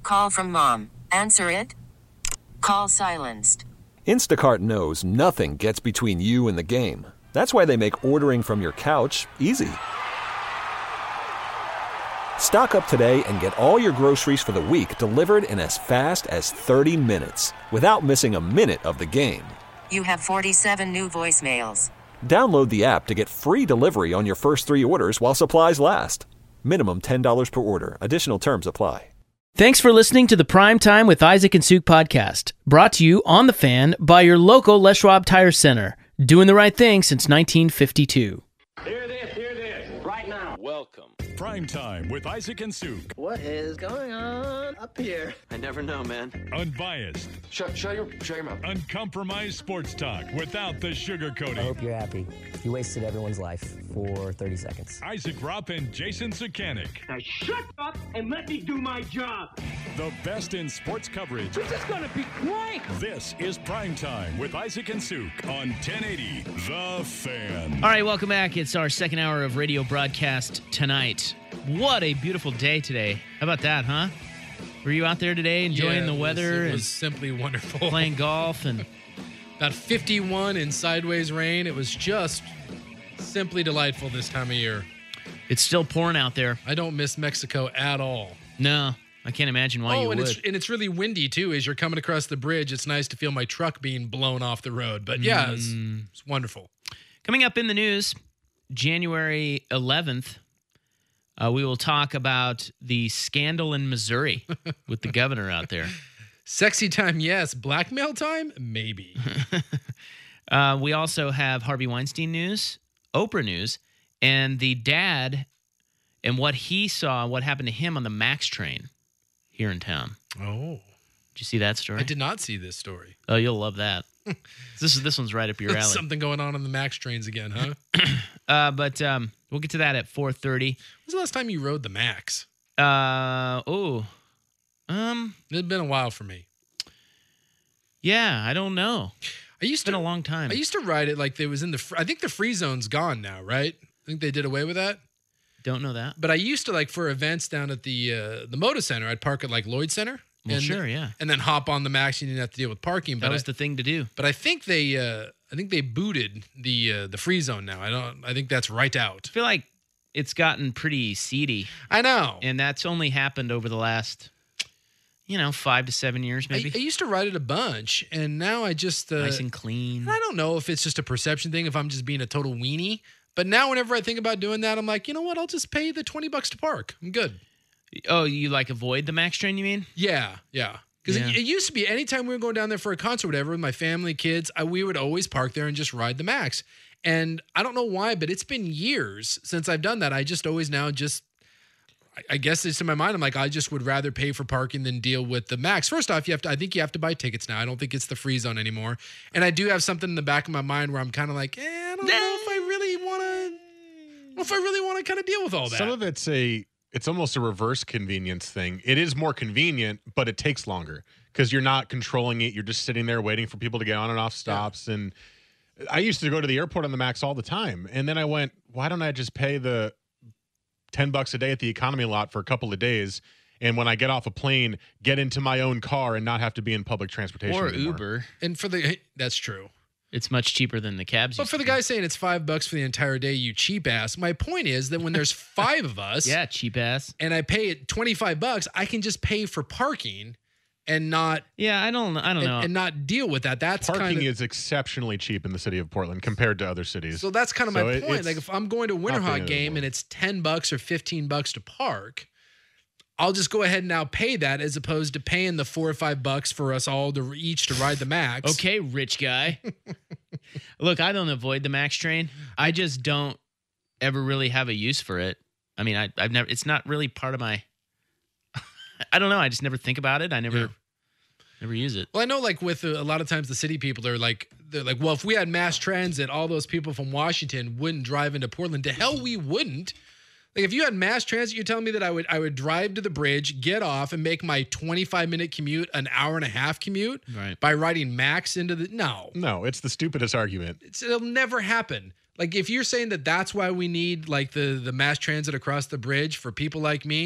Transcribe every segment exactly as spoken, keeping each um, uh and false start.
Call from mom. Answer it. Call silenced. Instacart knows nothing gets between you and the game. That's why they make ordering from your couch easy. Stock up today and get all your groceries for the week delivered in as fast as thirty minutes without missing a minute of the game. You have forty-seven new voicemails. Download the app to get free delivery on your first three orders while supplies last. Minimum ten dollars per order. Additional terms apply. Thanks for listening to the Prime Time with Isaac and Suk podcast, brought to you on The Fan by your local Les Schwab Tire Center, doing the right thing since nineteen fifty-two. Hear this, hear this, right now. Welcome. Prime Time with Isaac and Suk. What is going on up here? I never know, man. Unbiased. Shut, shut your, shut your mouth. Uncompromised sports talk without the sugarcoating. I hope you're happy. You wasted everyone's life for thirty seconds. Isaac Rupp and Jason Sukanik. Now shut up and let me do my job. The best in sports coverage. This is gonna be great. This is Prime Time with Isaac and Suk on ten eighty The Fan. All right, welcome back. It's our second hour of radio broadcast tonight. What a beautiful day today. How about that, huh? Were you out there today enjoying yeah, the weather? It was, it and was simply wonderful. Playing golf and about fifty-one in sideways rain. It was just simply delightful this time of year. It's still pouring out there. I don't miss Mexico at all. No, I can't imagine why oh, you and would. it's and it's really windy too. As you're coming across the bridge, it's nice to feel my truck being blown off the road. But yeah, mm. it's, it's wonderful. Coming up in the news, January eleventh. Uh, we will talk about the scandal in Missouri with the governor out there. Sexy time, yes. Blackmail time, maybe. uh, we also have Harvey Weinstein news, Oprah news, and the dad and what he saw, what happened to him on the MAX train here in town. Oh. Did you see that story? I did not see this story. Oh, you'll love that. this is this one's right up your alley. Something going on on the MAX trains again, huh? uh, but um, we'll get to that at four thirty. When's the last time you rode the MAX? Uh oh, um, it's been a while for me. Yeah, I don't know. I used it's been to, a long time. I used to ride it like there was in the. I think the free zone's gone now, right? I think they did away with that. Don't know that. But I used to, like, for events down at the uh, the Moda Center, I'd park at like Lloyd Center. Well, and, sure, yeah. And then hop on the MAX. You didn't have to deal with parking. That but was I, the thing to do. But I think they, uh, I think they booted the uh, the free zone now. I don't. I think that's right out. I feel like it's gotten pretty seedy. I know, and that's only happened over the last, you know, five to seven years, maybe. I, I used to ride it a bunch, and now I just uh, nice and clean. I don't know if it's just a perception thing, if I'm just being a total weenie. But now, whenever I think about doing that, I'm like, you know what? I'll just pay the twenty bucks to park. I'm good. Oh, you like avoid the MAX train? You mean? Yeah, yeah. Because yeah. it, it used to be anytime we were going down there for a concert or whatever with my family, kids, I, we would always park there and just ride the MAX. And I don't know why, but it's been years since I've done that. I just always now just, I, I guess it's in my mind. I'm like, I just would rather pay for parking than deal with the MAX. First off, you have to, I think you have to buy tickets now. I don't think it's the free zone anymore. And I do have something in the back of my mind where I'm kind of like, eh, I don't know if I really want to, if I really want to kind of deal with all that. Some of it's a, it's almost a reverse convenience thing. It is more convenient, but it takes longer because you're not controlling it. You're just sitting there waiting for people to get on and off stops. Yeah. And I used to go to the airport on the MAX all the time. And then I went, why don't I just pay the ten bucks a day at the economy lot for a couple of days? And when I get off a plane, get into my own car and not have to be in public transportation or anymore. Uber. And for the, that's true. It's much cheaper than the cabs. But for the guy saying it's five bucks for the entire day, you cheap ass. My point is that when there's five of us, yeah, cheap ass, and I pay it twenty-five bucks, I can just pay for parking and not. Yeah, I don't, I don't and, know, and not deal with that. That's parking kind of, is exceptionally cheap in the city of Portland compared to other cities. So that's kind of so my it, point. Like if I'm going to a Winterhawk game and it's ten bucks or fifteen bucks to park, I'll just go ahead and now pay that as opposed to paying the four or five bucks for us all to each to ride the MAX. Okay, rich guy. Look, I don't avoid the MAX train. I just don't ever really have a use for it. I mean, I, I've never. It's not really part of my. I don't know. I just never think about it. I never, yeah. never use it. Well, I know, like with a, a lot of times, the city people are like, they're like, well, if we had mass transit, all those people from Washington wouldn't drive into Portland. To hell, we wouldn't. Like if you had mass transit, you're telling me that I would I would drive to the bridge, get off, and make my twenty-five minute commute an hour and a half commute right. by riding Max into the no. No, it's the stupidest argument. It's, it'll never happen. Like if you're saying that that's why we need like the the mass transit across the bridge for people like me,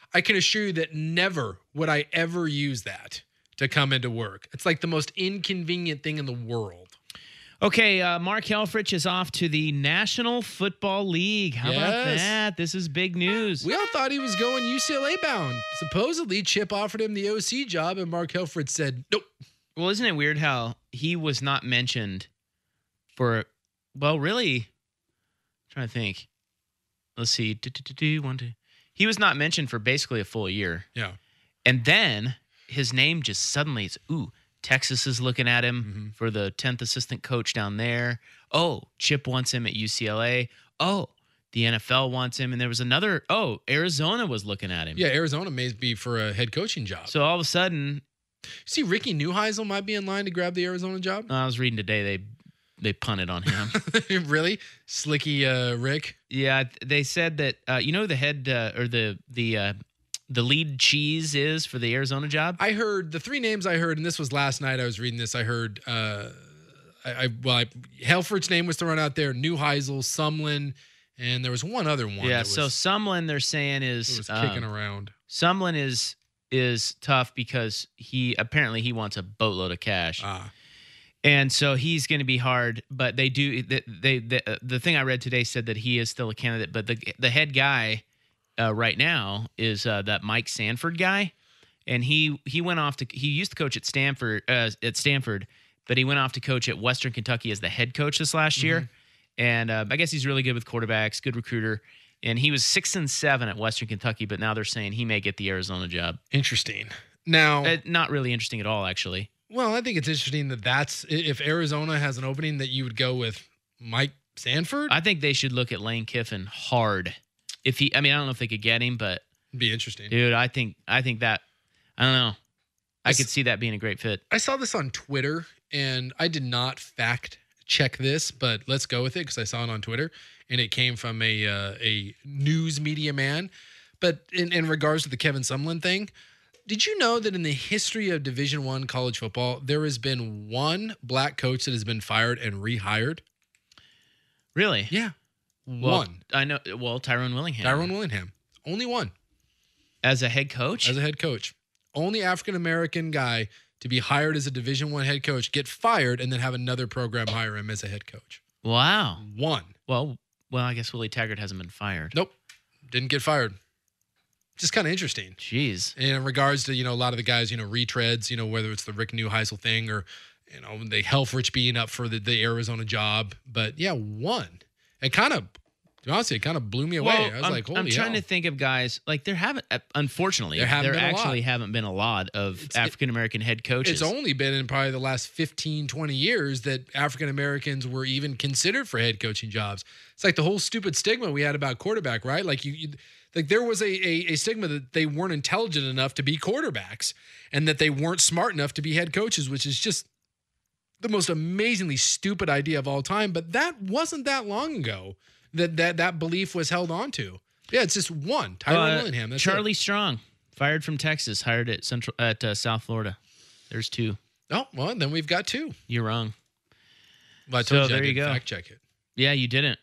I can assure you that never would I ever use that to come into work. It's like the most inconvenient thing in the world. Okay, uh, Mark Helfrich is off to the National Football League. How about Yes. that? This is big news. We all thought he was going U C L A bound. Supposedly, Chip offered him the O C job, and Mark Helfrich said, nope. Well, isn't it weird how he was not mentioned for, well, really, I'm trying to think. Let's see. Do, do, do, do, one, two. He was not mentioned for basically a full year. Yeah. And then his name just suddenly is, ooh, Texas is looking at him Mm-hmm. for the tenth assistant coach down there. Oh, Chip wants him at U C L A. Oh, the N F L wants him. And there was another, oh, Arizona was looking at him. Yeah, Arizona may be for a head coaching job. So all of a sudden, See, Ricky Neuheisel might be in line to grab the Arizona job. I was reading today, they they punted on him. Really? Slicky uh, Rick? Yeah, they said that, uh, you know, the head uh, or the, the, uh, the lead cheese is for the Arizona job? I heard the three names I heard, and this was last night I was reading this. I heard, uh, I, I well, I, Helfrich's name was thrown out there, Neuheisel, Sumlin, and there was one other one. Yeah, that so was, Sumlin, they're saying is that was kicking um, around. Sumlin is is tough because he apparently he wants a boatload of cash, Ah, and so he's going to be hard. But they do they, they the, uh, the thing I reid today said that he is still a candidate, but the the head guy uh, right now is uh, that Mike Sanford guy, and he he went off to he used to coach at Stanford uh, at Stanford, but he went off to coach at Western Kentucky as the head coach this last year, and uh, I guess he's really good with quarterbacks, good recruiter. And he was six and seven at Western Kentucky, but now they're saying he may get the Arizona job. interesting. Now, Uh, not really interesting at all, actually. well, I think it's interesting that that's if Arizona has an opening that you would go with Mike Sanford. I think they should look at Lane Kiffin hard. If he, I mean, I don't know if they could get him, but It'd be interesting. dude, I think, I think that, I don't know, I I could s- see that being a great fit. I saw this on Twitter, and I did not fact check this, but let's go with it because I saw it on Twitter, and it came from a uh, a news media man. But in, in regards to the Kevin Sumlin thing, did you know that in the history of Division One college football, there has been one black coach that has been fired and rehired? Really? Yeah, Well, one. I know. Well, Tyrone Willingham. Tyrone Willingham, only one as a head coach. as a head coach, only African American guy to be hired as a Division One head coach, get fired, and then have another program hire him as a head coach. Wow. One. Well, well, I guess Willie Taggart hasn't been fired. Nope. Didn't get fired. Just kind of interesting. Jeez. And in regards to, you know, a lot of the guys, you know, retreads, you know, whether it's the Rick Neuheisel thing or, you know, the Helfrich being up for the, the Arizona job. But yeah, one. It kind of, to be honest, it kind of blew me away. Well, I was I'm, like, holy I'm trying hell. to think of guys like there haven't. uh, Unfortunately, There haven't been a actually lot. haven't been a lot of It's- it- African American head coaches. It's only been in probably the last fifteen, twenty years that African Americans were even considered for head coaching jobs. It's like the whole stupid stigma we had about quarterback, right? Like you, you like there was a, a a stigma that they weren't intelligent enough to be quarterbacks and that they weren't smart enough to be head coaches, which is just the most amazingly stupid idea of all time. But that wasn't that long ago that that, that belief was held on to. Yeah, it's just one. Tyrone Uh, Willingham. That's Charlie it. Strong, fired from Texas, hired at Central at uh, South Florida. There's two. Oh, well, then we've got two. You're wrong. Well, I So told you I there you didn't go. fact check it. Yeah, you didn't.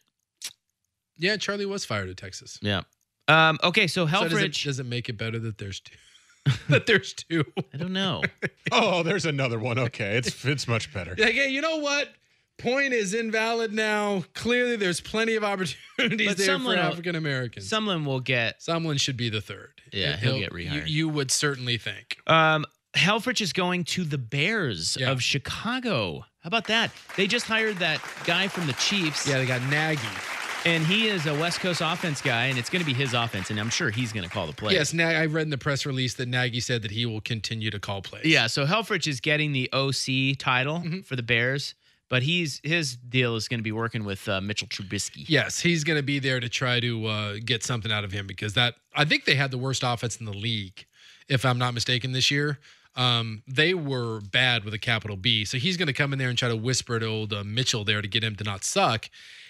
Yeah, Charlie was fired at Texas. Yeah. Um, okay, so So does it, Helfrich. does it make it better that there's two? that there's two. I don't know. Oh, there's another one. Okay, it's it's much better. Like, hey, you know what? Point is invalid now. Clearly, there's plenty of opportunities But there someone for will- African Americans. Someone will get. Someone should be the third. Yeah, he'll get rehired. You, you would certainly think. Um, Helfrich is going to the Bears Yeah. of Chicago. How about that? They just hired that guy from the Chiefs. Yeah, they got Nagy. And he is a West Coast offense guy, and it's going to be his offense, and I'm sure he's going to call the plays. Yes, Nag- I read in the press release that Nagy said that he will continue to call plays. Yeah, so Helfrich is getting the O C title Mm-hmm. for the Bears, but he's his deal is going to be working with uh, Mitchell Trubisky. Yes, he's going to be there to try to uh, get something out of him because that I think they had the worst offense in the league, if I'm not mistaken, this year. Um, they were bad with a capital B, so he's going to come in there and try to whisper to old uh, Mitchell there to get him to not suck.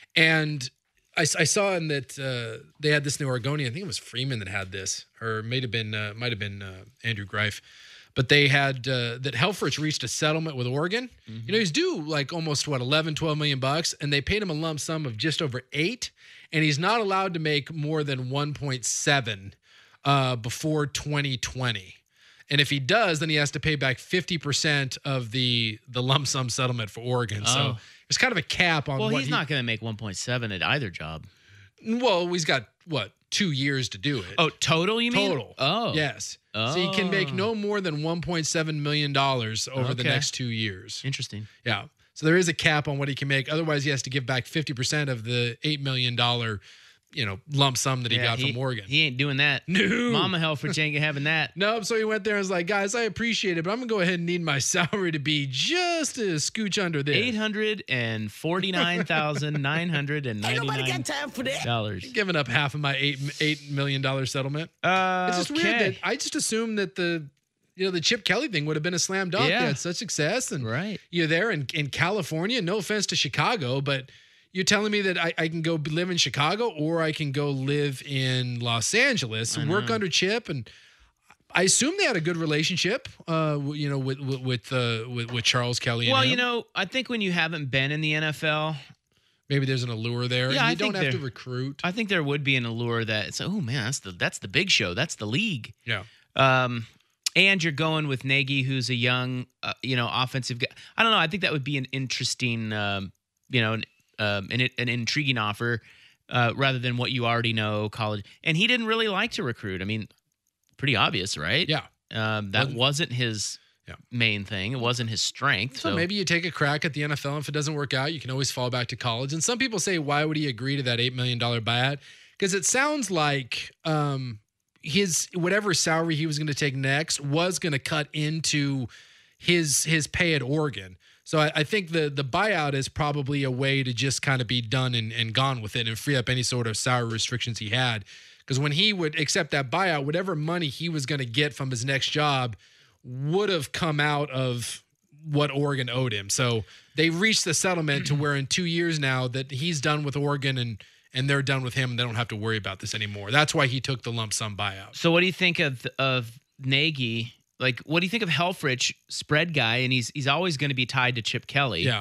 And I, I saw in that uh, they had this new Oregonian. I think it was Freeman that had this, or it might have been uh, might have been uh, Andrew Greif. But they had uh, that Helfrich reached a settlement with Oregon. You know, he's due like almost what eleven, twelve million bucks, and they paid him a lump sum of just over eight, and he's not allowed to make more than one point seven uh, before twenty twenty. And if he does, then he has to pay back fifty percent of the the lump sum settlement for Oregon. Oh. So there's kind of a cap on Well, what he's he, not going to make one point seven at either job. Well, he's got, what, two years to do it. Oh, total, you mean? Total. Oh. Yes. So he can make no more than one point seven million dollars over the Okay. next two years. Interesting. Yeah. So there is a cap on what he can make. Otherwise, he has to give back fifty percent of the eight million dollars, you know, lump sum that he Yeah, got from Oregon. He ain't doing that. No. Mama Helfrich ain't having that. Nope. So he went there and was like, guys, I appreciate it, but I'm going to go ahead and need my salary to be just a scooch under this. eight hundred forty-nine thousand nine hundred ninety-nine time for that. dollars. Giving up half of my eight $8 million dollars settlement. Uh, It's just weird that I just assumed that the, you know, the Chip Kelly thing would have been a slam dunk. Yeah. They had such success. And Right. you're there in, in California. No offense to Chicago, but you're telling me that I, I can go live in Chicago or I can go live in Los Angeles and work under Chip. And I assume they had a good relationship, uh, w- you know, with with with, uh, with, with Charles Kelly. Well, and you him. know, I think when you haven't been in the N F L, maybe there's an allure there. Yeah, and I you don't think have to there- recruit. I think there would be an allure that it's, oh man, that's the that's the big show. That's the league. Yeah. Um, and you're going with Nagy, who's a young, uh, you know, offensive guy. I don't know. I think that would be an interesting, um, you know, an, um, an, an intriguing offer uh, rather than what you already know, college. And he didn't really like to recruit. I mean, pretty obvious, right? Yeah. Um, that Well, wasn't his Yeah. main thing. It wasn't his strength. So, So, maybe you take a crack at the N F L. And if it doesn't work out, you can always fall back to college. And some people say, why would he agree to that eight million dollars buyout? Because it sounds like um, his whatever salary he was going to take next was going to cut into his his pay at Oregon. So I, I think the the buyout is probably a way to just kind of be done and, and gone with it and free up any sort of salary restrictions he had. Because when he would accept that buyout, whatever money he was going to get from his next job would have come out of what Oregon owed him. So they reached the settlement to where in two years now that he's done with Oregon and and they're done with him and they don't have to worry about this anymore. That's why he took the lump sum buyout. so what do you think of of Nagy? Like, what do you think of Helfrich, spread guy, and he's he's always going to be tied to Chip Kelly? Yeah.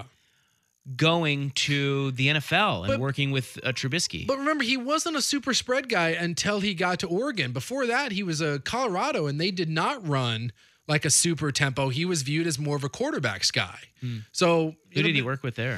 Going to the N F L and But- working with uh, Trubisky. But remember, he wasn't a super spread guy until he got to Oregon. Before that, he was a Colorado, and they did not run like a super tempo. He was viewed as more of a quarterbacks guy. So Who did he work with there?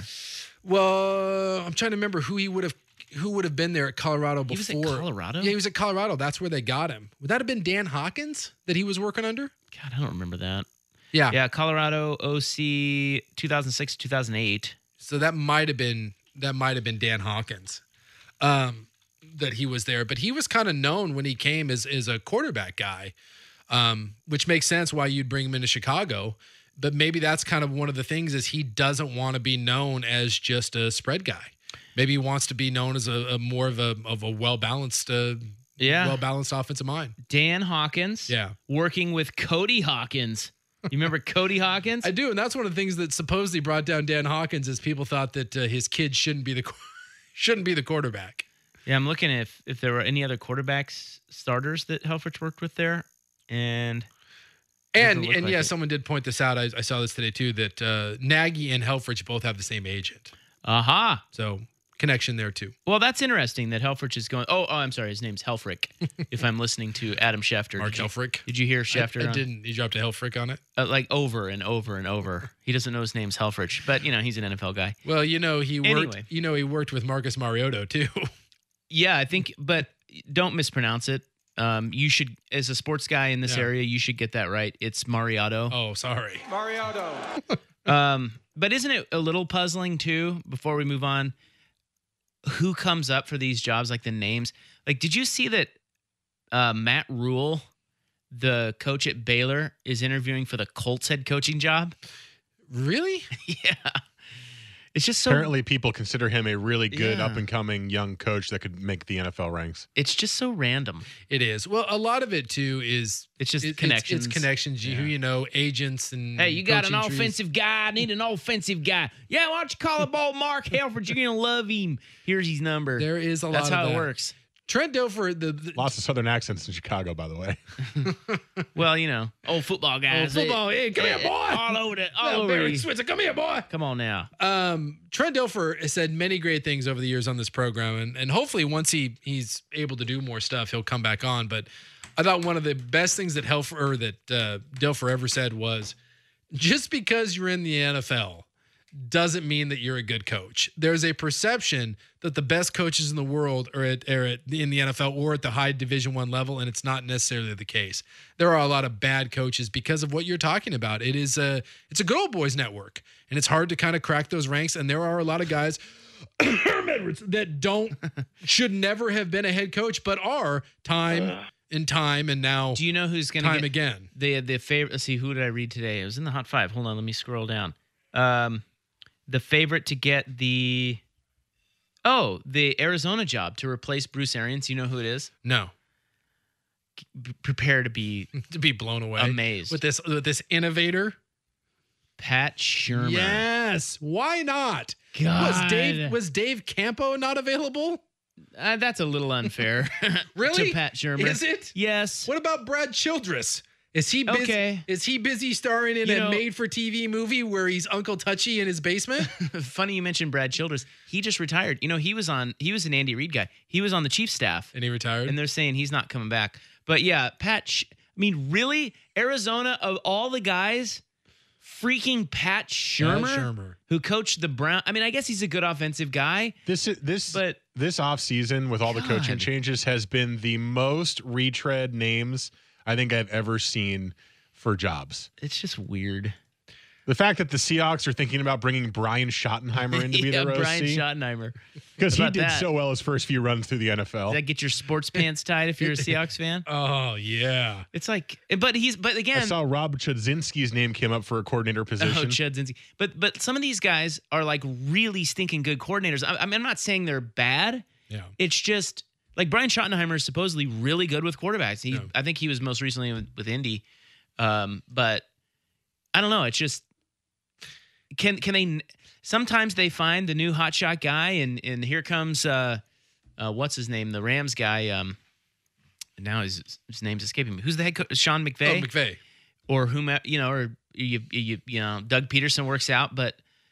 Well, I'm trying to remember who he would have who would have been there at Colorado He was before. at Colorado? Yeah, he was at Colorado. That's where they got him. Would that have been Dan Hawkins that he was working under? God, I don't remember that. Yeah. Yeah, Colorado O C two thousand six, two thousand eight. So that might have been that might have been Dan Hawkins. Um, that he was there, but he was kind of known when he came as as a quarterback guy. Um, which makes sense why you'd bring him into Chicago. But maybe that's kind of one of the things is he doesn't want to be known as just a spread guy. Maybe he wants to be known as a, a more of a of a well balanced, uh, Yeah. well balanced offensive mind. Dan Hawkins. Yeah. Working with Cody Hawkins. You remember Cody Hawkins? I do, and that's one of the things that supposedly brought down Dan Hawkins is people thought that uh, his kid shouldn't be the shouldn't be the quarterback. Yeah, I'm looking if if there were any other quarterbacks starters that Helfrich worked with there, and And Doesn't look and like yeah, it. someone did point this out. I, I saw this today too. That uh, Nagy and Helfrich both have the same agent, aha. so connection there too. Well, that's interesting that Helfrich is going. Oh, oh, I'm sorry. His name's Helfrich. If I'm listening to Adam Schefter, Mark did you, Helfrich. did you hear Schefter? I, I on- didn't. You dropped a Helfrich on it. uh, like over and over and over. He doesn't know his name's Helfrich, but you know he's an N F L guy. Well, you know he worked. Anyway. You know he worked with Marcus Mariota too. Yeah, I think, but don't mispronounce it. Um, you should, as a sports guy in this Yeah. area, you should get that right. It's Mariotto. Oh, sorry. Um, but isn't it a little puzzling too? Before we move on, who comes up for these jobs? Like the names. Like, did you see that uh, Matt Rule, the coach at Baylor, is interviewing for the Colts head coaching job? Really? Yeah, it's just so. Apparently, people consider him a really good Yeah. up and coming young coach that could make the N F L ranks. It's just so random. It is. Well, a lot of it too is It's just it- it's- connections. It's, connections. You, who Yeah. you know, agents and Hey, you got an coaching trees. offensive guy. I need an offensive guy. Yeah, why don't you call up old Mark Helfrich? You're gonna love him. Here's his number. There is a lot. That's of how it that. works. Trent Dilfer, the, the Lots of Southern accents in Chicago, by the way. Well, you know, old football guys. Oh, football. Hey, come here, boy. All over the, all Oh, over Barry the. Switzer, come here, boy. Come on now. Um, Trent Dilfer has said many great things over the years on this program, and, and hopefully once he he's able to do more stuff, he'll come back on. But I thought one of the best things that Hell or that uh, Dale Forever said was, just because you're in the N F L doesn't mean that you're a good coach. There's a perception that the best coaches in the world are at, are at in the N F L or at the high Division One level, and it's not necessarily the case. There are a lot of bad coaches because of what you're talking about. It is a it's a good old boys network, and it's hard to kind of crack those ranks. And there are a lot of guys that don't should never have been a head coach, but are time and time and now. Do you know who's going to time get again? The the favorite. Let's see, who did I read today? It was in the hot five. Hold on, let me scroll down. Um, the favorite to get the oh the Arizona job to replace Bruce Arians. You know who it is? No. B- prepare to be to be blown away, amazed with this with this innovator, Pat Shurmur. Yes, why not? God. Was Dave was Dave Campo not available? Uh, that's a little unfair. Really? To Pat Shurmur. Is it? Yes. What about Brad Childress? Is he busy? Okay. Is he busy starring in You a know- made-for-T V movie where he's Uncle Touchy in his basement? Funny you mentioned Brad Childress. He just retired. You know, he was on. He was an Andy Reid guy. He was on the Chiefs staff, And he retired. and they're saying he's not coming back. But yeah, Pat. Sh- I mean, really, Arizona of all the guys, freaking Pat Shurmur, Shurmur. who coached the Brown. I mean, I guess he's a good offensive guy. This is this But- this offseason with all the coaching God. changes has been the most retread names I think I've ever seen for jobs. It's just weird. The fact that the Seahawks are thinking about bringing Brian Schottenheimer in to be yeah, their Brian O C Schottenheimer. because he About did that? so well his first few runs through the N F L. Does that get your sports pants tied if you're a Seahawks fan? Oh yeah. It's like, but he's, but I again, saw Rob Chudzinski's name came up for a coordinator oh, position. Chudzinski. But but some of these guys are like really stinking good coordinators. I, I mean, I'm not saying they're bad. Yeah. It's just like Brian Schottenheimer is supposedly really good with quarterbacks. He, Yeah. I think he was most recently with, with Indy, um, but I don't know. It's just can can they? Sometimes they find the new hotshot guy, and and here comes uh, uh, what's his name, the Rams guy. Um, now his his name's escaping me. Who's the head coach? Sean McVay. Oh, McVay. Or whom you know, or you you you know, Doug Peterson works out, but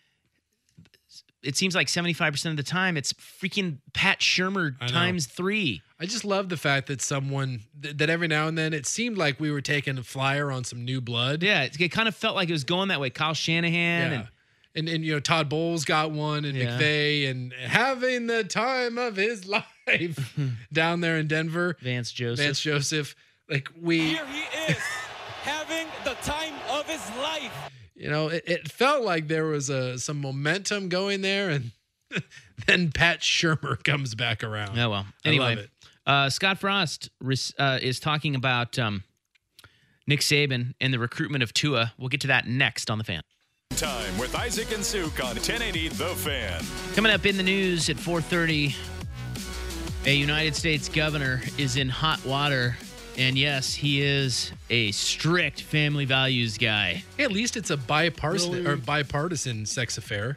it seems like seventy-five percent of the time it's freaking Pat Shurmur I know. times three. I just love the fact that someone th- that every now and then it seemed like we were taking a flyer on some new blood. Yeah, it, it kind of felt like it was going that way. Kyle Shanahan Yeah. and And, and you know, Todd Bowles got one, and Yeah. McVay, and having the time of his life down there in Denver. Vance Joseph. Vance Joseph. Like we, Here he is, having the time of his life. you know, it, it felt like there was a some momentum going there, and then Pat Shurmur comes back around. Oh well. I love Anyway, it. uh, Scott Frost res- uh, is talking about um, Nick Saban and the recruitment of Tua. We'll get to that next on the Fan. Time with Isaac and Suk on ten eighty The Fan. Coming up in the news at four thirty, a United States governor is in hot water. And yes, he is a strict family values guy. Hey, at least it's a bipartisan or bipartisan sex affair.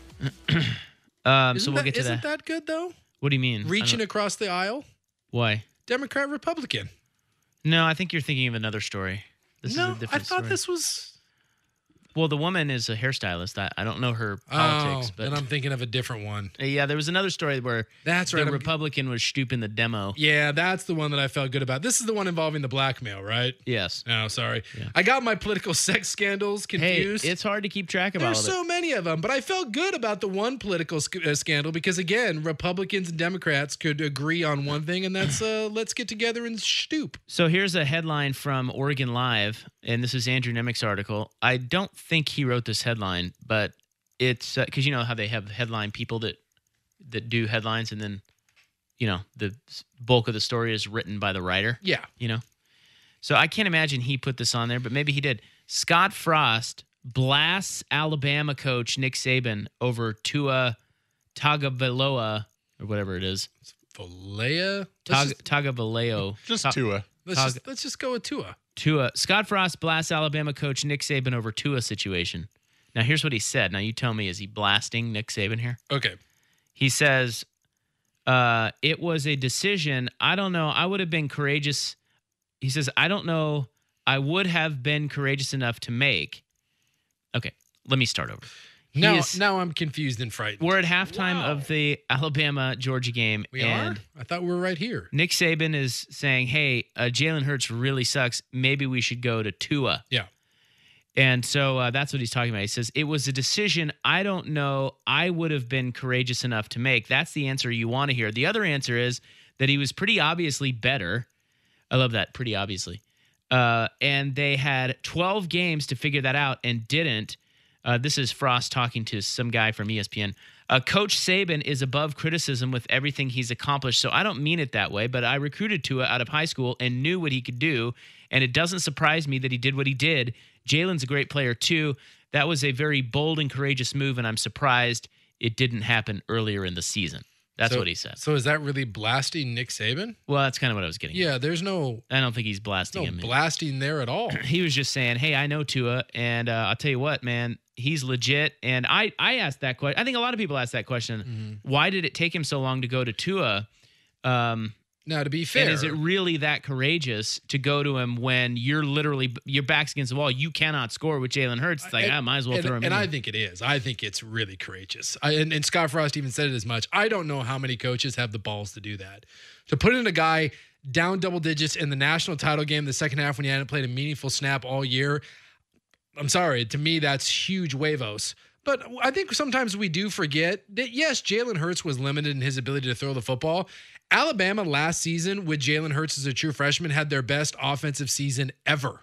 Um, Isn't so we'll that, get to isn't that. that good though? What do you mean? I Reaching don't- across the aisle, Why? Democrat, Republican. No, I think you're thinking of another story. This no, is a I different thought story. this was. Well, the woman is a hairstylist. I, I don't know her politics, oh, but then I'm thinking of a different one. yeah, there was another story where That's the right. I'm- Republican was stooping the demo. Yeah, that's the one that I felt good about. This is the one involving the blackmail, right? Yes. No, sorry. Yeah. I got my political sex scandals confused. Hey, it's hard to keep track of There's all of it. so many of them, but I felt good about the one political sc- uh, scandal because, again, Republicans and Democrats could agree on one thing, and that's uh, let's get together and stoop. So here's a headline from Oregon Live, and this is Andrew Nemec's article. I don't think he wrote this headline, but it's because uh, you know how they have headline people that that do headlines, and then you know the bulk of the story is written by the writer. Yeah. You know, so I can't imagine he put this on there, but maybe he did. Scott Frost blasts Alabama coach Nick Saban over Tua Tagovailoa or whatever it is. Valea? Tag, Let's, just, Tagovailoa. Just Ta- Tua. let's, Tag- just, let's just go with Tua. Tua. Scott Frost blasts Alabama coach Nick Saban over Tua situation. Now, here's what he said. Now, you tell me, is he blasting Nick Saban here? Okay. He says, uh, it was a decision. I don't know. I would have been courageous. He says, I don't know. I would have been courageous enough to make. Okay, let me start over. Now, is- now I'm confused and frightened. We're at halftime Wow. of the Alabama-Georgia game. We and are? I thought we were right here. Nick Saban is saying, hey, uh, Jalen Hurts really sucks. Maybe we should go to Tua. Yeah. And so uh, that's what he's talking about. He says, it was a decision I don't know I would have been courageous enough to make. That's the answer you want to hear. The other answer is that he was pretty obviously better. I love that, pretty obviously. Uh, and they had twelve games to figure that out and didn't. Uh, this is Frost talking to some guy from E S P N. Uh, Coach Saban is above criticism with everything he's accomplished. So I don't mean it that way, but I recruited Tua out of high school and knew what he could do. And it doesn't surprise me that he did what he did. Jalen's a great player too. That was a very bold and courageous move, and I'm surprised it didn't happen earlier in the season. That's So- what he said. So is that really blasting Nick Saban? Well, that's kind of what I was getting at. Yeah, there's no I don't think he's blasting no him. blasting there at all. He was just saying, hey, I know Tua, and uh, I'll tell you what, man, he's legit. And I, I asked that question. I think a lot of people asked that question. Mm-hmm. Why did it take him so long to go to Tua? Um, Now, to be fair, and is it really that courageous to go to him when you're literally, your back's against the wall? You cannot score with Jalen Hurts. It's like, and, I might as well and, throw him and in I there. think it is. I think it's really courageous. I, and, and Scott Frost even said it as much. I don't know how many coaches have the balls to do that. To put in a guy down double digits in the national title game the second half when he hadn't played a meaningful snap all year. I'm sorry. To me, that's huge huevos. But I think sometimes we do forget that, yes, Jalen Hurts was limited in his ability to throw the football. Alabama last season with Jalen Hurts as a true freshman had their best offensive season ever.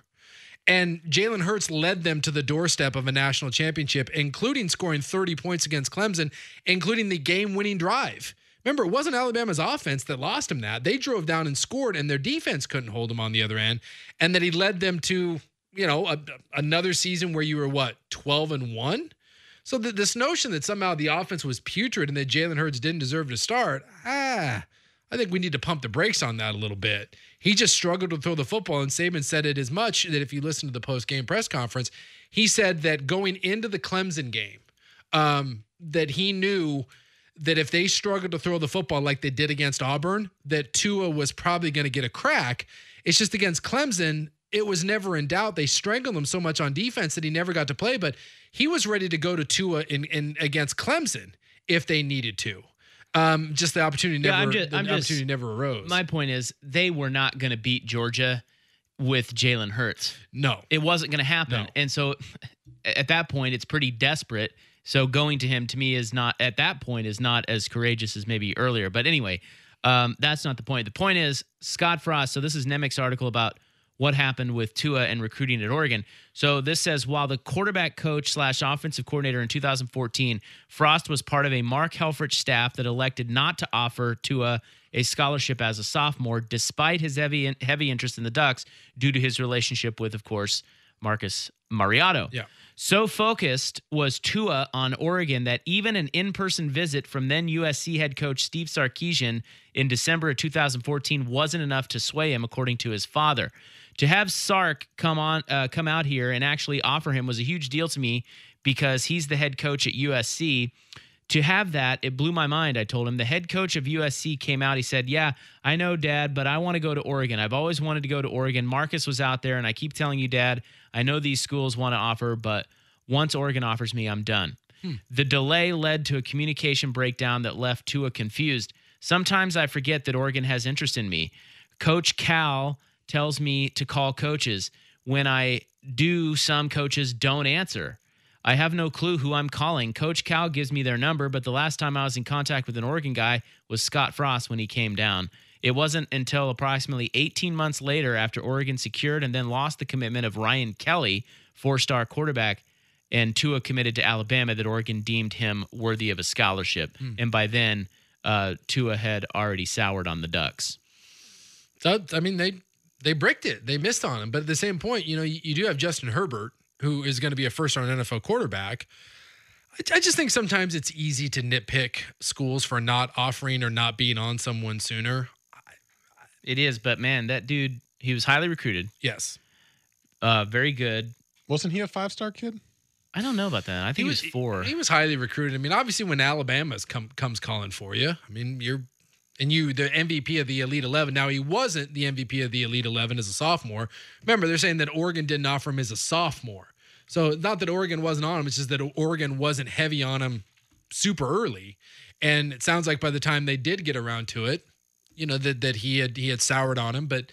And Jalen Hurts led them to the doorstep of a national championship, including scoring thirty points against Clemson, including the game-winning drive. Remember, it wasn't Alabama's offense that lost him that. They drove down and scored, and their defense couldn't hold him on the other end. And then he led them to, you know, a, another season where you were, what, twelve and one? So the, this notion that somehow the offense was putrid and that Jalen Hurts didn't deserve to start, ah, I think we need to pump the brakes on that a little bit. He just struggled to throw the football, and Saban said it as much that if you listen to the post-game press conference, he said that going into the Clemson game, um, that he knew that if they struggled to throw the football like they did against Auburn, that Tua was probably going to get a crack. It's just against Clemson, it was never in doubt. They strangled him so much on defense that he never got to play, but he was ready to go to Tua in, in against Clemson if they needed to. Um, just the opportunity never, Yeah, I'm just- the I'm just- opportunity never arose. My point is, they were not going to beat Georgia with Jalen Hurts. no, It wasn't going to happen. No. And so at that point, it's pretty desperate. So going to him to me is not, at that point, is not as courageous as maybe earlier. But anyway, um, that's not the point. The point is Scott Frost. So this is Nemec's article about what happened with Tua and recruiting at Oregon. So this says, while the quarterback coach slash offensive coordinator in two thousand fourteen, Frost was part of a Mark Helfrich staff that elected not to offer Tua a scholarship as a sophomore, despite his heavy heavy interest in the Ducks due to his relationship with, of course, Marcus Mariotto. Yeah. So focused was Tua on Oregon that even an in-person visit from then U S C head coach Steve Sarkisian in December of two thousand fourteen wasn't enough to sway him, according to his father. To have Sark come on, uh, come out here and actually offer him was a huge deal to me because he's the head coach at U S C. To have that, it blew my mind. I told him the head coach of U S C came out. He said, yeah, I know, Dad, but I want to go to Oregon. I've always wanted to go to Oregon. Marcus was out there, and I keep telling you, Dad, I know these schools want to offer, but once Oregon offers me, I'm done. Hmm. The delay led to a communication breakdown that left Tua confused. Sometimes I forget that Oregon has interest in me. Coach Cal tells me to call coaches. When I do, some coaches don't answer. I have no clue who I'm calling. Coach Cal gives me their number, but the last time I was in contact with an Oregon guy was Scott Frost when he came down. It wasn't until approximately eighteen months later, after Oregon secured and then lost the commitment of Ryan Kelly, four-star quarterback, and Tua committed to Alabama, that Oregon deemed him worthy of a scholarship. Hmm. And by then, uh, Tua had already soured on the Ducks. So, I mean, they they bricked it. They missed on him. But at the same point, you know, you, you do have Justin Herbert, who is going to be a first-round N F L quarterback. I, I just think sometimes it's easy to nitpick schools for not offering or not being on someone sooner. It is, but man, that dude, he was highly recruited. Yes. Uh, very good. Wasn't he a five-star kid? I don't know about that. I think he was, he was four. He was highly recruited. I mean, obviously, when Alabama's come comes calling for you, I mean, you're and you the M V P of the Elite eleven. Now, he wasn't the M V P of the Elite eleven as a sophomore. Remember, they're saying that Oregon didn't offer him as a sophomore. So not that Oregon wasn't on him, it's just that Oregon wasn't heavy on him super early. And it sounds like by the time they did get around to it, you know, that that he had he had soured on him. But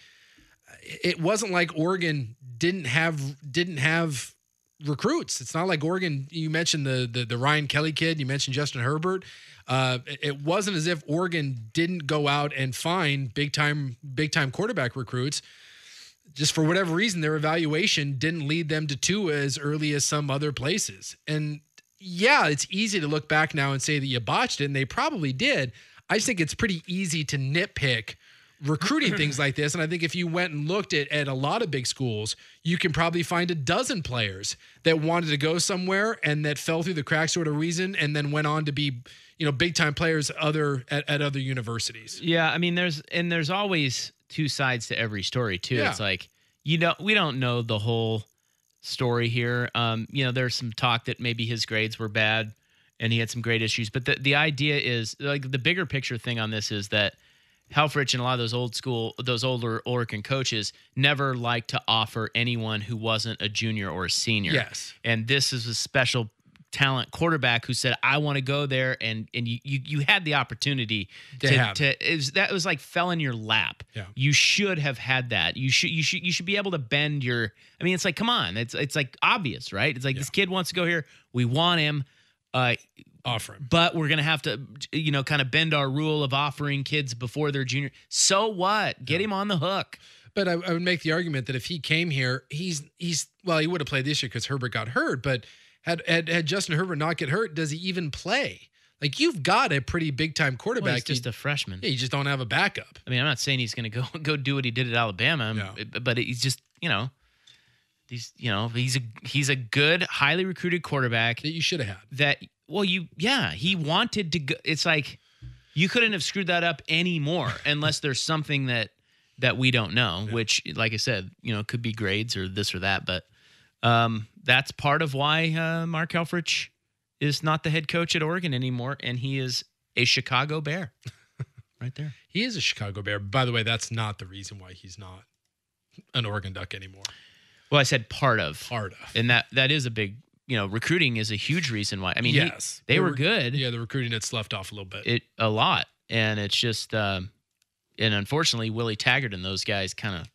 it wasn't like Oregon didn't have didn't have recruits. It's not like Oregon. You mentioned the the, the Ryan Kelly kid. You mentioned Justin Herbert. Uh, it wasn't as if Oregon didn't go out and find big time big time quarterback recruits. Just for whatever reason, their evaluation didn't lead them to Tua as early as some other places. And yeah, it's easy to look back now and say that you botched it, and they probably did. I just think it's pretty easy to nitpick recruiting things like this. And I think if you went and looked at, at a lot of big schools, you can probably find a dozen players that wanted to go somewhere and that fell through the cracks for whatever reason and then went on to be, you know, big time players other at, at other universities. Yeah, I mean, there's and there's always two sides to every story too. Yeah. It's like, you know, we don't know the whole story here. Um, you know, there's some talk that maybe his grades were bad and he had some grade issues, but the, the idea is like the bigger picture thing on this is that Helfrich and a lot of those old school, those older Oregon coaches never liked to offer anyone who wasn't a junior or a senior. Yes. And this is a special talent quarterback who said, I want to go there. And, and you, you, you had the opportunity to, to, have to it was, that was like fell in your lap. Yeah. You should have had that. You should, you should, you should be able to bend your, I mean, it's like, come on, it's, it's like obvious, right? It's like Yeah. this kid wants to go here. We want him. Uh, offer him. But we're going to have to, you know, kind of bend our rule of offering kids before they're junior. So what? Get him on the hook. But I, I would make the argument that if he came here, he's, he's, well, he would have played this year because Herbert got hurt, but had, had, had Justin Herbert not get hurt, does he even play? Like, you've got a pretty big time quarterback. Well, he's just you, a freshman. Yeah, you just don't have a backup. I mean, I'm not saying he's going to go, go do what he did at Alabama, No. but he's just, you know, he's, you know, he's a, he's a good, highly recruited quarterback That you should have had. that, well, you, yeah, he wanted to go. It's like, you couldn't have screwed that up anymore unless there's something that, that we don't know, Yeah. which, like I said, you know, could be grades or this or that. But um, that's part of why uh, Mark Helfrich is not the head coach at Oregon anymore, and he is a Chicago Bear right there. He is a Chicago Bear. By the way, that's not the reason why he's not an Oregon Duck anymore. Well, I said part of. Part of. And that that is a big, you know, recruiting is a huge reason why. I mean, he- yes. they The were re- good. Yeah, the recruiting had sloughed off a little bit. It a lot. And it's just, um, and unfortunately, Willie Taggart and those guys kind of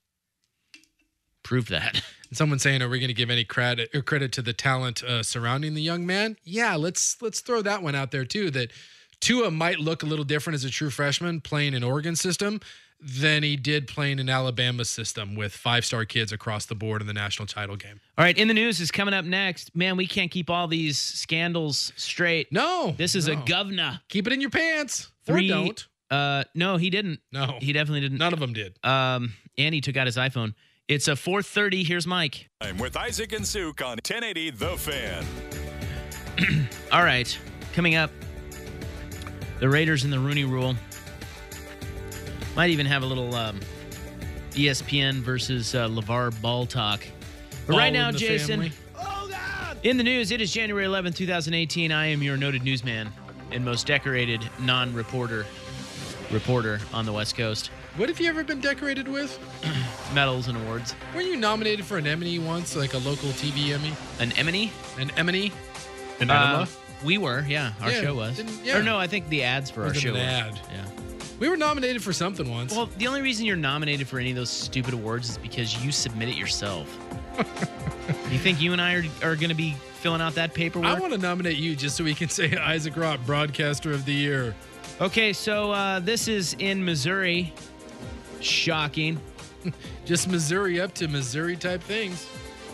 proved that. Someone saying, "Are we going to give any credit or credit to the talent uh, surrounding the young man?" Yeah, let's let's throw that one out there too. That Tua might look a little different as a true freshman playing an Oregon system than he did playing an Alabama system with five-star kids across the board in the national title game. All right, In the News is coming up next. Man, we can't keep all these scandals straight. No, This is no. a governor. Keep it in your pants. Three, or don't. Uh, no, he didn't. No, He definitely didn't. none of them did. Um, and he took out his iPhone. It's a four thirty. Here's Mike. I'm with Isaac and Suk on ten eighty The Fan. All right, coming up, the Raiders and the Rooney Rule. Might even have a little um, E S P N versus uh, LeVar Ball talk. But Ball right now, in the Jason, family. in the news, it is January eleventh, twenty eighteen. I am your noted newsman and most decorated non-reporter reporter on the West Coast. What have you ever been decorated with? Medals and awards. Weren't you nominated for an Emmy once, like a local T V Emmy? An Emmy? An Emmy? An Uh, enema? we were, yeah. Our Yeah, show was. didn't- yeah. Or no, I think the ads for our Was it show an were. ad? Yeah. We were nominated for something once. Well, the only reason you're nominated for any of those stupid awards is because you submit it yourself. You think you and I are, are going to be filling out that paperwork? I want to nominate you just so we can say Isaac Rott, Broadcaster of the Year. Okay, so uh, this is in Missouri. Shocking. Just Missouri up to Missouri type things.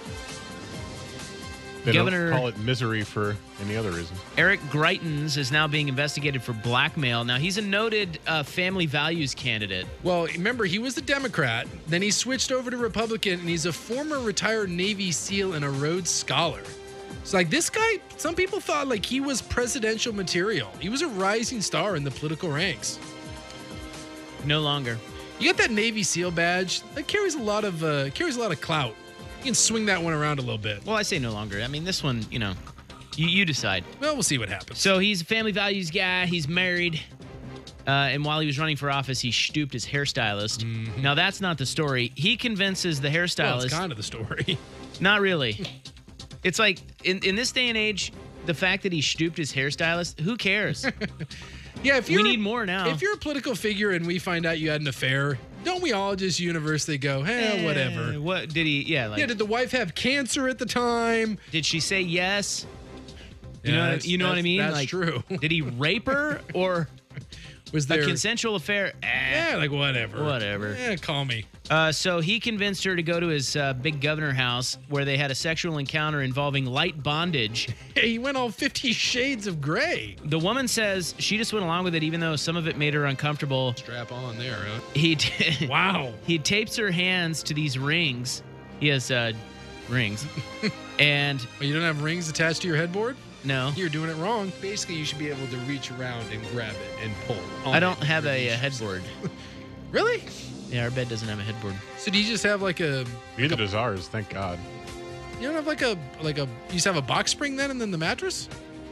They Governor- don't call it misery for any other reason. Eric Greitens is now being investigated for blackmail. Now, he's a noted uh, family values candidate. Well, remember, he was a Democrat. Then he switched over to Republican, and he's a former retired Navy SEAL and a Rhodes Scholar. It's like this guy, some people thought like he was presidential material. He was a rising star in the political ranks. No longer. You got that Navy SEAL badge that carries a lot of uh, carries a lot of clout. You can swing that one around a little bit. Well, I say no longer. I mean, this one, you know, you, you decide. Well, we'll see what happens. So he's a family values guy. He's married. Uh, and while he was running for office, he stooped his hairstylist. Mm-hmm. Now, that's not the story. He convinces the Well, hairstylist. it's kind of the story. Not really. It's like in, in this day and age, the fact that he stooped his hairstylist, who cares? Yeah, if you we need more now. If you're a political figure and we find out you had an affair, don't we all just universally go, eh, whatever? Eh, what did he? Yeah, like Yeah, did the wife have cancer at the time? did she say yes? You Yeah, know, that's- you know what I that's- mean? that's like, true. Did he rape her or Was a there consensual affair? Eh, Yeah, like whatever. Whatever. Yeah, call me. Uh, so he convinced her to go to his uh, big governor house where they had a sexual encounter involving light bondage. Hey, he went all fifty shades of gray. The woman says she just went along with it, even though some of it made her uncomfortable. Strap on there, huh? He t- Wow. he tapes her hands to these rings. He has uh, rings, and Oh, you don't have rings attached to your headboard? no, You're doing it wrong. Basically, you should be able to reach around and grab it and pull. on I don't it. have a, a headboard. Really? Yeah, our bed doesn't have a headboard. So do you just have like a? Neither does ours, thank God. You don't have like a like a? You just have a box spring then, and then the mattress?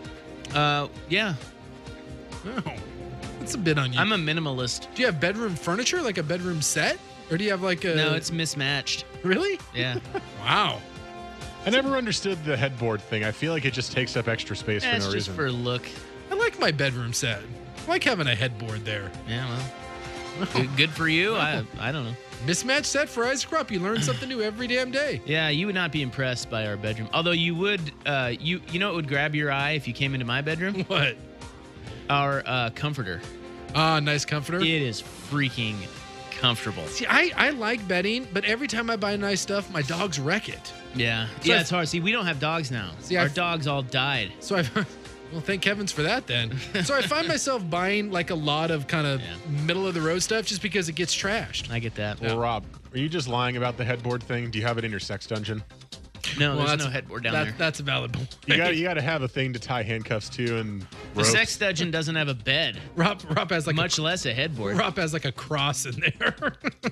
Uh, yeah, No, that's a bit on you. I'm a minimalist. do you have bedroom furniture, like a bedroom set, or do you have like a? No, it's mismatched. really. Yeah, Wow. I never understood the headboard thing. I feel like it just takes up extra space for that's no just reason. for look. I like my bedroom set. I like having a headboard there. Yeah, well, good, good for you. I I don't know. Mismatched set for Isaac Rupp. You learn something new every damn day. Yeah, you would not be impressed by our bedroom. Although you would, uh, you you know, it would grab your eye if you came into my bedroom. What? Our uh, comforter. Ah, nice comforter. It is freaking comfortable. See, I, I like bedding, but every time I buy nice stuff, my dogs wreck it. Yeah, So yeah, I- it's hard. See, we don't have dogs now. See, our I've- dogs all died. So I, well, thank heavens for that then. So I find myself buying like a lot of kind of Yeah. middle of the road stuff just because it gets trashed. I get that. Well, Rob, are you just lying about the headboard thing? Do you have it in your sex dungeon? No, Well, there's that's- no headboard down that- there. That's a valid point. You got you got to have a thing to tie handcuffs to and The ropes. sex dungeon doesn't have a bed, Rob, Rob has like much a, less a headboard. Rob has like a cross in there,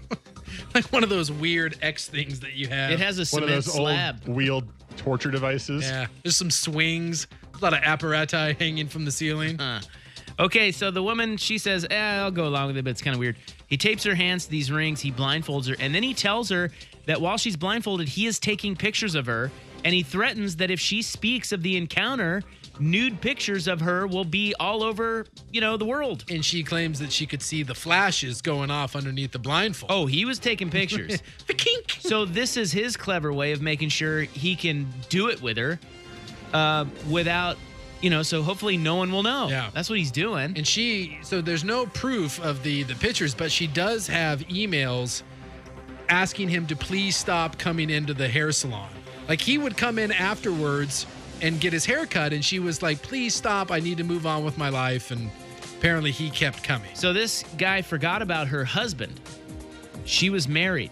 like one of those weird X things that you have. It has a One of cement those slab. old wheeled torture devices. Yeah, there's some swings, a lot of apparati hanging from the ceiling. Uh, okay, so the woman, she says, eh, I'll go along with it, but it's kind of weird. He tapes her hands to these rings, he blindfolds her, and then he tells her that while she's blindfolded, he is taking pictures of her, and he threatens that if she speaks of the encounter, nude pictures of her will be all over, you know, the world. And she claims that she could see the flashes going off underneath the blindfold. Oh, he was taking pictures. the kink. So this is his clever way of making sure he can do it with her uh, without, you know, so hopefully no one will know. Yeah. That's what he's doing. And she, so there's no proof of the the pictures, but she does have emails asking him to please stop coming into the hair salon. Like he would come in afterwards and get his hair cut, and she was like, please stop, I need to move on with my life. And apparently he kept coming. So this guy forgot about her husband. She was married.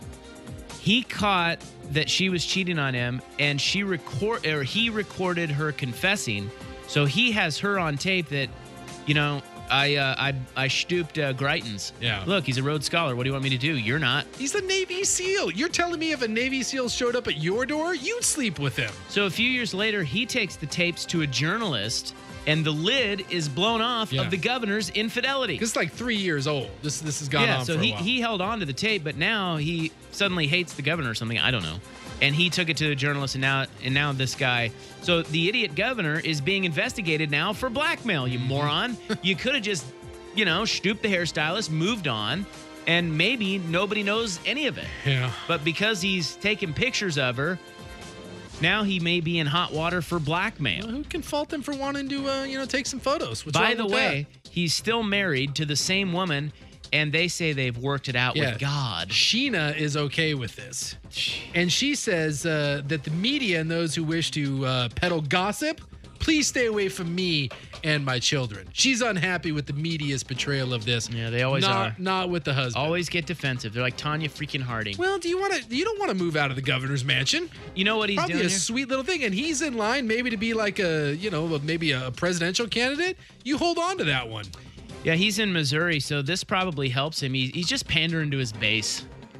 He caught that she was cheating on him, and she record or he recorded her confessing. So he has her on tape that, you know, I uh, I I stooped uh, Greitens. Yeah. Look, he's a Rhodes Scholar. What do you want me to do? You're not. He's a Navy SEAL. You're telling me if a Navy SEAL showed up at your door, you'd sleep with him. So a few years later, he takes the tapes to a journalist, and the lid is blown off Yeah. of the governor's infidelity. This is like three years old. This this has gone yeah, on so for a he, while. he held on to the tape, but now he suddenly hates the governor or something. I don't know. And he took it to the journalist, and now and now this guy. So the idiot governor is being investigated now for blackmail. You moron! You could have just, you know, stooped the hairstylist, moved on, and maybe nobody knows any of it. yeah. But because he's taking pictures of her, now he may be in hot water for blackmail. Well, who can fault him for wanting to, uh, you know, take some photos? What's By wrong the with way, he's still married to the same woman, and they say they've worked it out Yeah. with God. that? Sheena is okay with this. And she says uh, that the media and those who wish to uh, peddle gossip, please stay away from me and my children. She's unhappy with the media's portrayal of this. Yeah, they always not, are. Not with the husband. Always get defensive. They're like Tanya freaking Harding. Well, do you want to? You don't want to move out of the governor's mansion. You know what he's Probably doing a here? sweet little thing, and he's in line maybe to be like a, you know, maybe a presidential candidate. You hold on to that one. Yeah, he's in Missouri, so this probably helps him. He, he's just pandering to his base.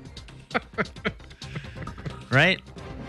Right?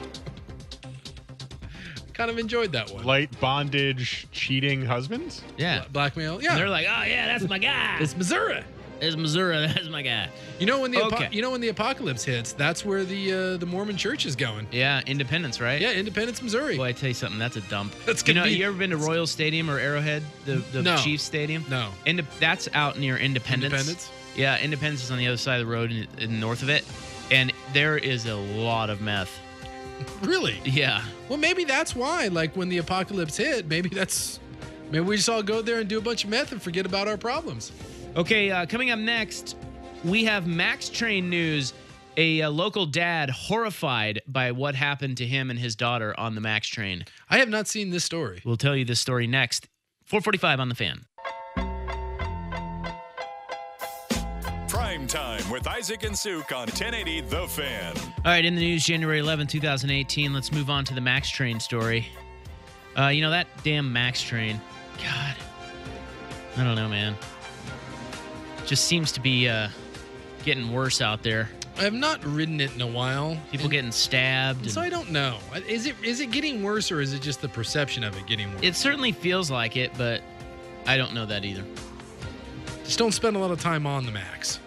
Kind of enjoyed that one. Light bondage, cheating husbands? Yeah. Blackmail. Yeah. And they're like, oh, yeah, that's my guy. It's Missouri. It's Missouri. That's my guy. You know when the apo- Okay. you know when the apocalypse hits, that's where the uh, the Mormon church is going. Yeah, Independence, right? Yeah, Independence, Missouri. Boy, I tell you something. That's a dump. That's you gonna know, be- you ever been to Royal Stadium or Arrowhead, the the No. Chiefs Stadium? No. Inde- that's out near Independence. Independence? Yeah, Independence is on the other side of the road in, in north of it, and there is a lot of meth. Really? Yeah. Well, maybe that's why. Like when the apocalypse hit, maybe that's maybe we just all go there and do a bunch of meth and forget about our problems. Okay, uh, coming up next, we have Max Train news. A, uh local dad horrified by what happened to him and his daughter on the Max Train. I have not seen this story. We'll tell you this story next. four forty-five on the Fan. Prime Time with Isaac and Suk on ten eighty The Fan. All right, in the news, January eleventh, twenty eighteen. Let's move on to the Max Train story. Uh, you know, that damn Max Train. God. I don't know, man. Just seems to be uh, getting worse out there. I have not ridden it in a while. People and, getting stabbed. and so I don't know. Is it is it getting worse or is it just the perception of it getting worse? It certainly feels like it, but I don't know that either. Just don't spend a lot of time on the Max.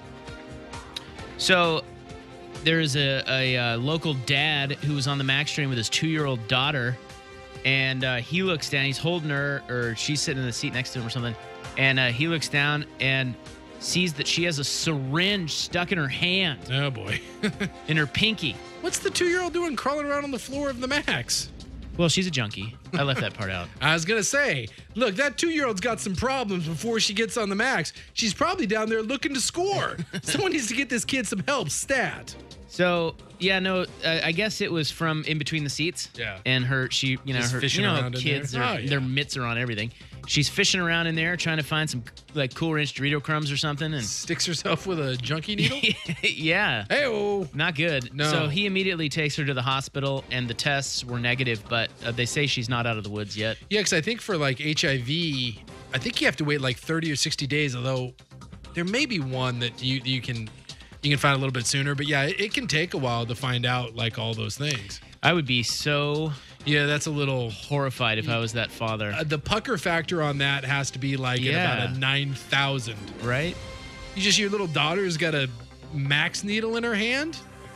So there's a, a, uh local dad who was on the Max Train with his two-year-old daughter, and uh, he looks down. He's holding her, or she's sitting in the seat next to him or something, and uh, he looks down and sees that she has a syringe stuck in her hand, Oh boy. in her pinky. What's the two-year-old doing crawling around on the floor of the Max? Well, she's a junkie. I left that part out. I was gonna say, look, that two-year-old's got some problems before she gets on the Max. She's probably down there looking to score. Someone needs to get this kid some help. Stat. So yeah, no, uh, I guess it was from in between the seats. Yeah. And her, she, you know, Just her, fishing you know, how around in kids, there. their, Oh, yeah. their mitts are on everything. She's fishing around in there trying to find some like Cool Ranch Dorito crumbs or something, and Sticks herself with a junkie needle. yeah, Hey-oh. not good. No. So he immediately takes her to the hospital, and the tests were negative, but uh, they say she's not out of the woods yet. Yeah, because I think for like H I V, I think you have to wait like thirty or sixty days. Although there may be one that you you can you can find a little bit sooner. But yeah, it, it can take a while to find out like all those things. I would be so Yeah, that's a little. horrified if I was that father, Uh, the pucker factor on that has to be like Yeah. at about a nine thousand. right? You just your little daughter's got a Max needle in her hand.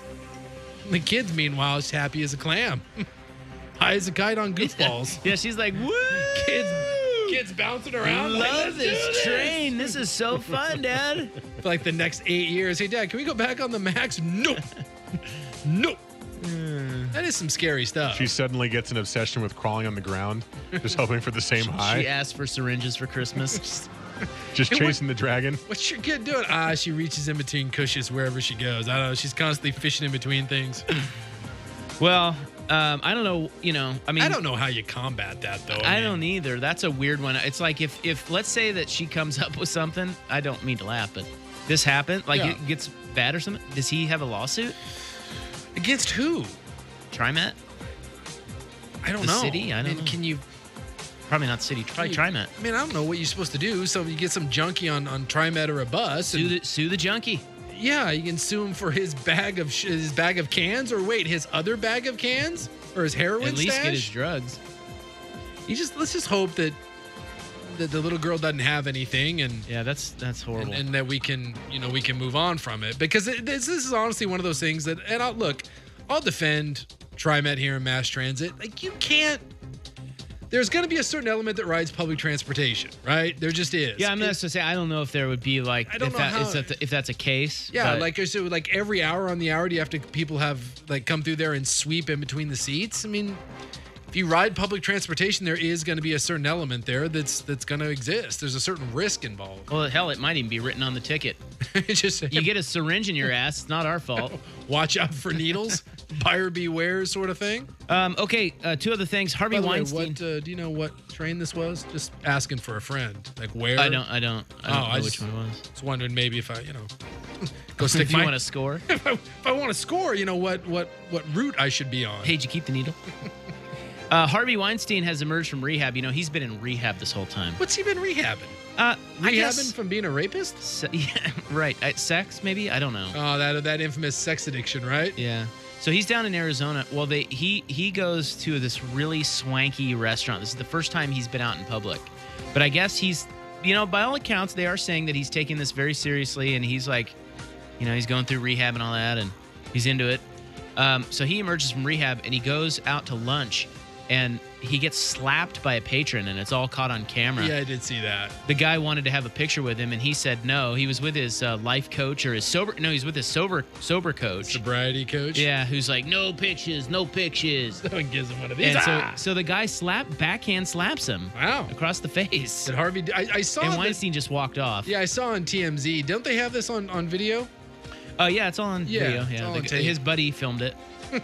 The kid's meanwhile is happy as a clam, high as a kite on goofballs. Yeah, she's like, woo! kids, kids bouncing around. like, Love "Let's do this train. This is so fun, Dad. For like the next eight years. Hey, Dad, can we go back on the Max? Nope. Nope. That is some scary stuff. She suddenly gets an obsession with crawling on the ground, just hoping for the same She high, asked for syringes for Christmas. just Hey, what- chasing the dragon. What's your kid doing? Ah, she reaches in between cushions wherever she goes. I don't know. She's constantly fishing in between things. Well, um, I don't know. You know, I mean, I don't know how you combat that though. I mean, don't either. That's a weird one. It's like if, if let's say that she comes up with something. I don't mean to laugh, but this happened. Like Yeah. it gets bad or something. Does he have a lawsuit? Against who? TriMet? I don't The know. city? I don't mean, know. Can you? Probably not city. Try you- TriMet. I mean, I don't know what you're supposed to do. So you get some junkie on on TriMet or a bus. Sue And, the, sue the junkie. yeah, you can sue him for his bag of sh- his bag of cans, or wait, his other bag of cans, or his heroin At least stash. get his drugs. You just let's just hope that that the little girl doesn't have anything, and Yeah, that's that's horrible. and, and that we can you know we can move on from it, because it, this, this is honestly one of those things that, and I'll look, I'll defend TriMet here in mass transit. Like you can't. There's going to be a certain element that rides public transportation, right? There just is. yeah, I'm not It's- to say I don't know if there would be like I don't if know that how- is that the, if that's a case. Yeah, but- like so, like every hour on the hour, do you have to people have like come through there and sweep in between the seats? I mean, if you ride public transportation, there is going to be a certain element there that's that's going to exist. There's a certain risk involved. well, hell, it might even be written on the ticket. It's just You get a syringe in your ass. It's not our fault. watch out for needles, buyer beware sort of thing. Um, okay, uh, two other things. Harvey By the way, Weinstein. what uh, do you know? What train this was? Just asking for a friend. Like where? I don't. I don't. I don't Oh, know I which just- one it was. was wondering maybe if I, you know, go stick If you my. want to score. if I, if I want to score, you know what what what route I should be on. Hey, did you keep the needle? Uh, Harvey Weinstein has emerged from rehab. You know, he's been in rehab this whole time. What's he been rehabbing? Uh, I Rehabbing guess. from being a rapist? Se- yeah, right. Uh, sex, maybe? I don't know. Oh, that that infamous sex addiction, right? Yeah. So he's down in Arizona. Well, they he he goes to this really swanky restaurant. This is the first time he's been out in public. But I guess he's you know, by all accounts, they are saying that he's taking this very seriously, and he's like, you know, he's going through rehab and all that, and he's into it. Um, so he emerges from rehab, and he goes out to lunch, and he gets slapped by a patron, and it's all caught on camera. Yeah, I did see that. The guy wanted to have a picture with him, and he said no. He was with his uh, life coach or his sober. No, he's with his sober sober coach, sobriety coach. Yeah, who's like, no pictures, no pictures. No one gives him one of these. And ah! so, so the guy slap backhand slaps him. Wow, across the face. Did Harvey? I, I saw. And Weinstein that, just walked off. Yeah, I saw on T M Z. Don't they have this on on video? Oh uh, yeah, it's all on yeah, video. It's Yeah, all the, on tape. His buddy filmed it.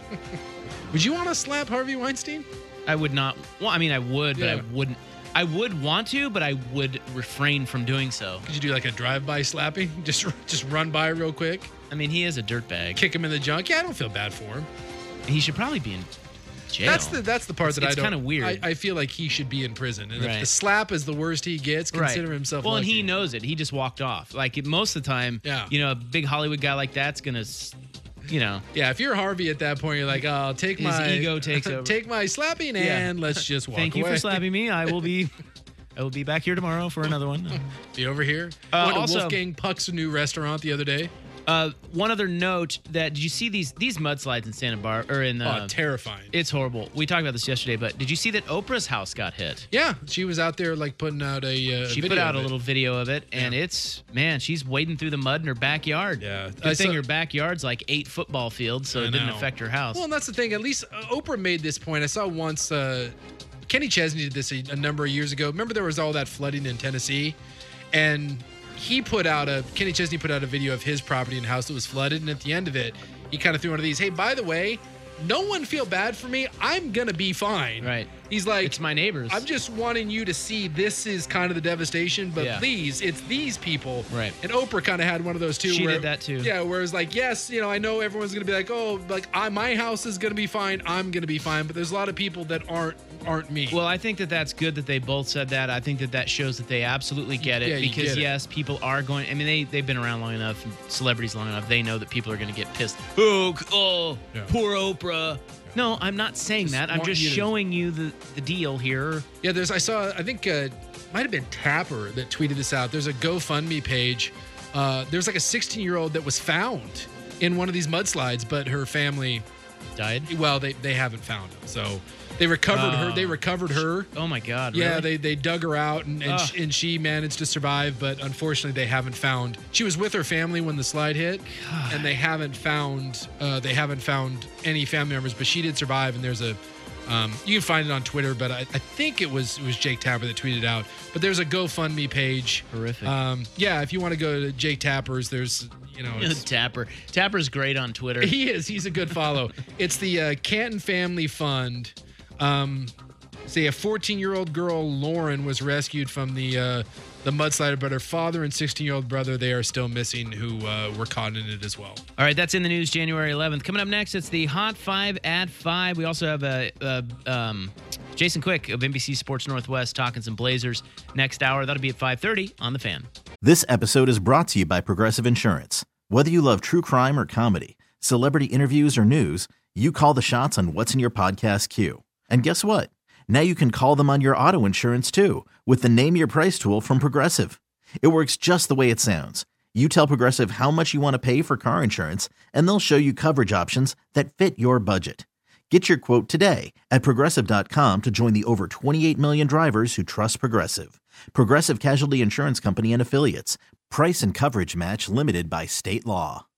Would you want to slap Harvey Weinstein? I would not. Well, I mean, I would, but Yeah. I wouldn't. I would want to, but I would refrain from doing so. Could you do like a drive-by slapping? Just just run by real quick? I mean, he is a dirtbag. Kick him in the junk? Yeah, I don't feel bad for him. He should probably be in jail. That's the that's the part it's, that it's I don't. kind of weird. I, I feel like he should be in prison, and Right. if the slap is the worst he gets, consider right. himself. Well, lucky. and he knows it. He just walked off. Like it, most of the time, Yeah. you know, a big Hollywood guy like that's gonna, you know. Yeah, if you're Harvey at that point, you're like, oh, take His my ego takes over. take my slapping, Yeah. and let's just walk Thank you away. for slapping me. I will be, I will be back here tomorrow for another one. Be over here. Uh, Went to also- Wolfgang Puck's new restaurant the other day. Uh, one other note that did you see these these mudslides in Santa Barbara or in? Uh, oh, terrifying! It's horrible. We talked about this yesterday, but did you see that Oprah's house got hit? Yeah, she was out there like putting out a. Uh, She video put out of a it. little video of it, and Yeah. it's man, she's wading through the mud in her backyard. Yeah, good I thing saw- her backyard's like eight football fields, so I it didn't know. affect her house. Well, and that's the thing. At least uh, Oprah made this point. I saw once uh, Kenny Chesney did this a, a number of years ago. Remember there was all that flooding in Tennessee, and he put out a Kenny Chesney put out a video of his property and house that was flooded, and at the end of it, he kind of threw one of these. Hey, by the way, no one feel bad for me. I'm gonna be fine. Right. He's like, it's my neighbors. I'm just wanting you to see this is kind of the devastation, but Yeah. please, it's these people. Right. And Oprah kind of had one of those too. She where, did that too. Yeah, where it's like, yes, you know, I know everyone's gonna be like, oh, like I, my house is gonna be fine. I'm gonna be fine, but there's a lot of people that aren't aren't me. Well, I think that that's good that they both said that. I think that that shows that they absolutely get it Yeah, you because get it. yes, people are going. I mean, they they've been around long enough, celebrities long enough. They know that people are going to get pissed. Oh, oh, Yeah. poor Oprah. No, I'm not saying Just that. I'm want just you to- showing you the the deal here. Yeah, there's. I saw. I think uh, might have been Tapper that tweeted this out. There's a GoFundMe page. Uh, there's like a sixteen year old that was found in one of these mudslides, but her family Died. Well, they they haven't found him, so they recovered her. Oh. They recovered her. Oh my God. Yeah, really? they they dug her out and and, Ugh. sh- and she managed to survive, but unfortunately they haven't found. She was with her family when the slide hit, God. and they haven't found uh, they haven't found any family members. But she did survive, and there's a um, you can find it on Twitter, but I, I think it was it was Jake Tapper that tweeted out. But there's a GoFundMe page. Horrific. Um, yeah, if you want to go to Jake Tapper's, there's you know. It's, Tapper. Tapper's great on Twitter. he is. He's a good follow. It's the uh, Canton Family Fund. Um, say a fourteen-year-old girl, Lauren, was rescued from the uh, the mudslide, but her father and sixteen-year-old brother, they are still missing, who uh, were caught in it as well. All right, that's in the news January eleventh. Coming up next, it's the Hot Five at Five. We also have a, a um, Jason Quick of N B C Sports Northwest talking some Blazers next hour. That'll be at five thirty on The Fan. This episode is brought to you by Progressive Insurance. Whether you love true crime or comedy, celebrity interviews or news, you call the shots on what's in your podcast queue. And guess what? Now you can call them on your auto insurance too with the Name Your Price tool from Progressive. It works just the way it sounds. You tell Progressive how much you want to pay for car insurance, and they'll show you coverage options that fit your budget. Get your quote today at Progressive dot com to join the over twenty-eight million drivers who trust Progressive. Progressive Casualty Insurance Company and Affiliates. Price and coverage match limited by state law.